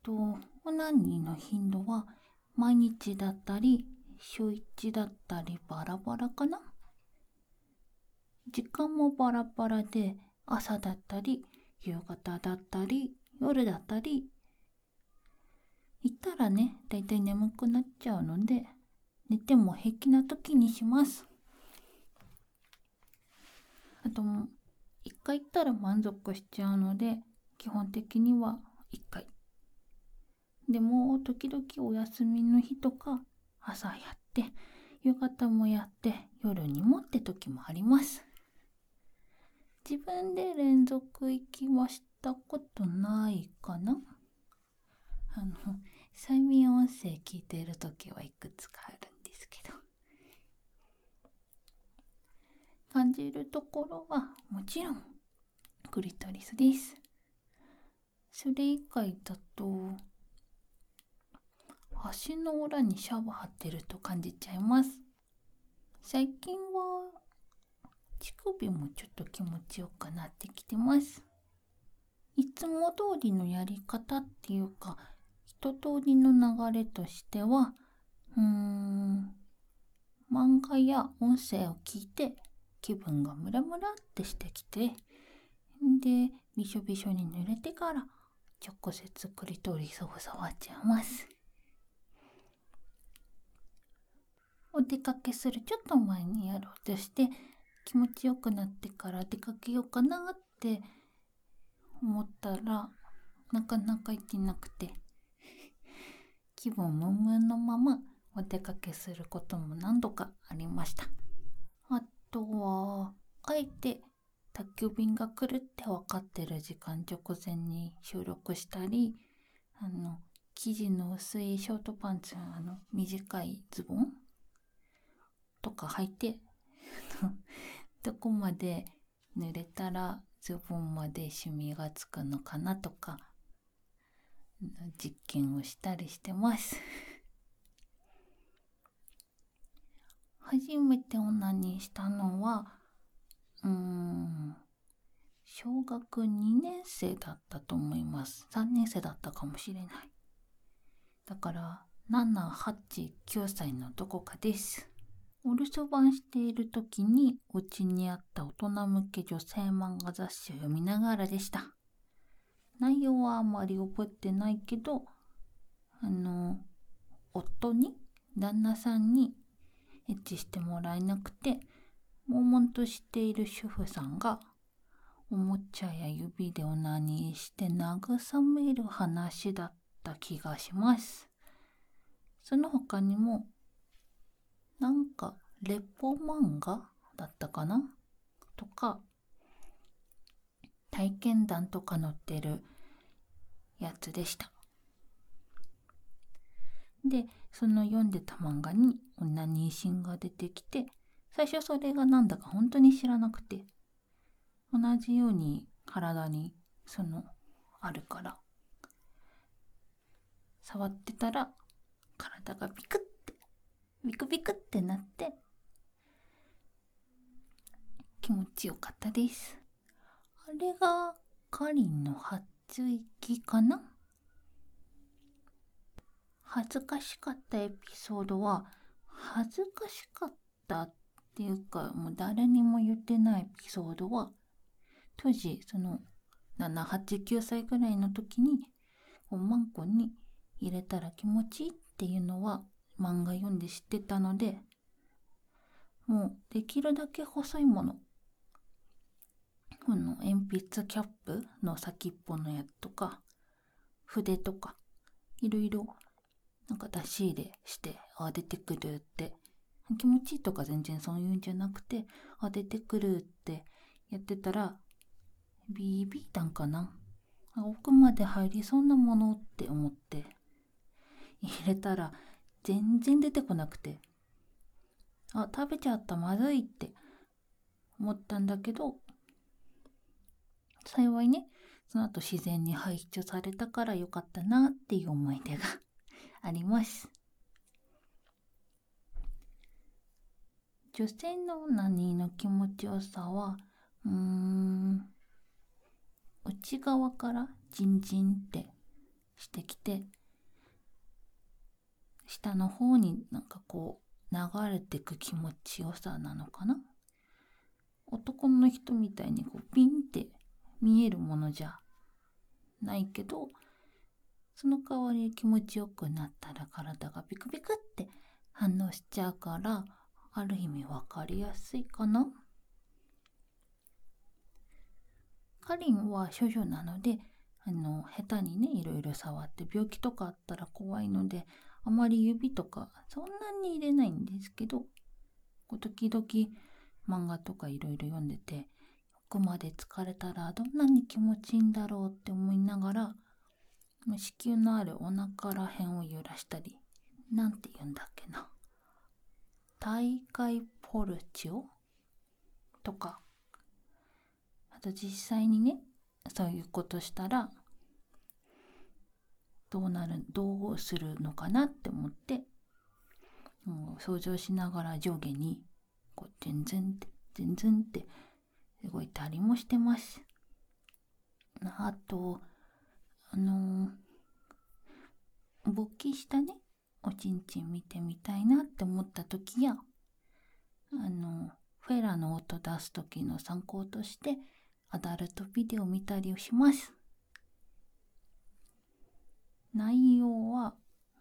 オナニーの頻度は毎日だったり、週1だったりバラバラかな。時間もバラバラで、朝だったり、夕方だったり、夜だったり、行ったらね、だいたい眠くなっちゃうので、寝ても平気な時にします。あと、一回行ったら満足しちゃうので、基本的には一回。でも、時々お休みの日とか、朝やって、夕方もやって、夜にもって時もあります。自分で連続行きはしたことないかな。催眠音声聞いてる時はいくつかあるんですけど、感じるところはもちろんクリトリスです。それ以外だと、足の裏にシャワー張ってると感じちゃいます。最近は乳首もちょっと気持ちよくなってきてます。いつも通りのやり方っていうか、一通りの流れとしては、漫画や音声を聞いて気分がムラムラってしてきて、で、びしょびしょに濡れてから直接クリトリスを触っちゃいます。お出かけするちょっと前にやろうとして、気持ちよくなってから出かけようかなって思ったら、なかなか行けなくて、気分ムンムンのままお出かけすることも何度かありました。あとは、あえて宅急便が来るって分かってる時間直前に収録したり、生地の薄いショートパンツ、短いズボンとか履いてどこまで濡れたらズボンまでシミがつくのかなとか実験をしたりしてます初めてオナニーしたのは小学2年生だったと思います。3年生だったかもしれない。だから7、8、9歳のどこかです。お留守番している時にお家にあった大人向け女性漫画雑誌を読みながらでした。内容はあまり覚えてないけど、旦那さんにエッチしてもらえなくて、悶々としている主婦さんが、おもちゃや指でオナニーして慰める話だった気がします。その他にも、なんかレポ漫画だったかなとか、体験談とか載ってるやつでした。で、その読んでた漫画にオナニーシーンが出てきて、最初それがなんだか本当に知らなくて、同じように体にあるから触ってたら体がビクビクってなって気持ちよかったです。あれがかりんの初息かな。恥ずかしかったエピソードは、恥ずかしかったっていうか、もう誰にも言ってないエピソードは、当時7、8、9歳ぐらいの時にマンコに入れたら気持ちいいっていうのは漫画読んで知ってたので、もうできるだけ細いもの、鉛筆キャップの先っぽのやつとか筆とかいろいろ出し入れして、出てくるって気持ちいいとか全然そういうんじゃなくて、出てくるってやってたらビビったんかな、奥まで入りそうなものって思って入れたら全然出てこなくて、食べちゃった、まずいって思ったんだけど、幸いね、その後自然に排出されたからよかったなっていう思い出があります。女性のオナニーの気持ちよさは、内側からジンジンってしてきて、下の方になんかこう流れてく気持ちよさなのかな。男の人みたいにこうピンって見えるものじゃないけど、その代わり気持ちよくなったら体がビクビクって反応しちゃうから、ある意味わかりやすいかな。かりんは処女なので、下手にねいろいろ触って病気とかあったら怖いので、あまり指とかそんなに入れないんですけど、時々漫画とかいろいろ読んでて、奥まで疲れたらどんなに気持ちいいんだろうって思いながら、子宮のあるお腹ら辺を揺らしたり、なんて言うんだっけな、大会ポルチオとか、あと実際にねそういうことしたらどうするのかなって思って、想像しながら上下にこう全然って動いたりもしてます。あと勃起したねおちんちん見てみたいなって思った時や、フェラの音出す時の参考としてアダルトビデオ見たりをします。内容は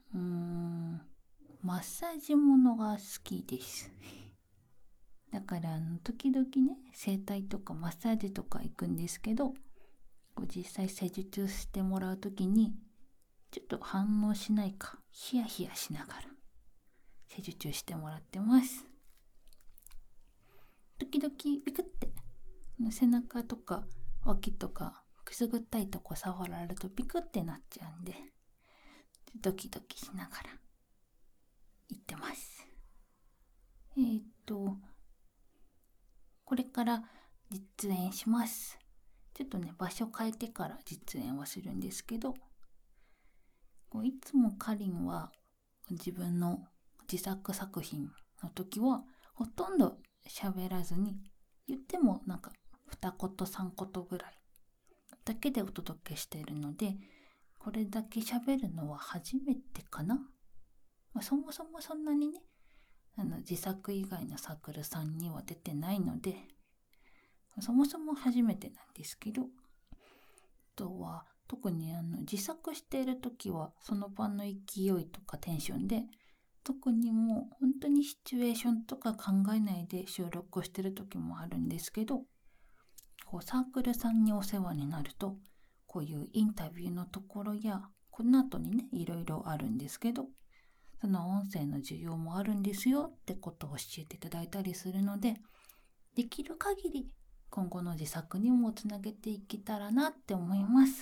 マッサージものが好きです。だから時々ね整体とかマッサージとか行くんですけど、実際施術してもらう時にちょっと反応しないかヒヤヒヤしながら施術してもらってます。時々ビクって背中とか脇とかくすぐったいとこ触られるとビクってなっちゃうんで、ドキドキしながら行ってます。これから実演します。ちょっとね場所変えてから実演はするんですけど、いつもかりんは自分の自作作品の時はほとんど喋らずに、言ってもなんか2言3言ぐらいだけでお届けしているので、これだけ喋るのは初めてかな。そもそもそんなにね自作以外のサークルさんには出てないので、そもそも初めてなんですけど、あとは特に自作している時はその場の勢いとかテンションで、特にもう本当にシチュエーションとか考えないで収録してる時もあるんですけど、サークルさんにお世話になるとこういうインタビューのところや、この後にねいろいろあるんですけど、その音声の需要もあるんですよってことを教えていただいたりするので、できる限り今後の自作にもつなげていけたらなって思います。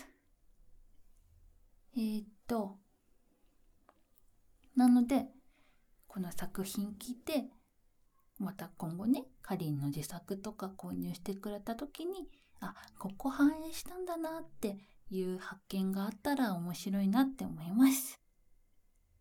なのでこの作品聞いて、また今後ねかりんの自作とか購入してくれた時に、ここ反映したんだなっていう発見があったら面白いなって思います。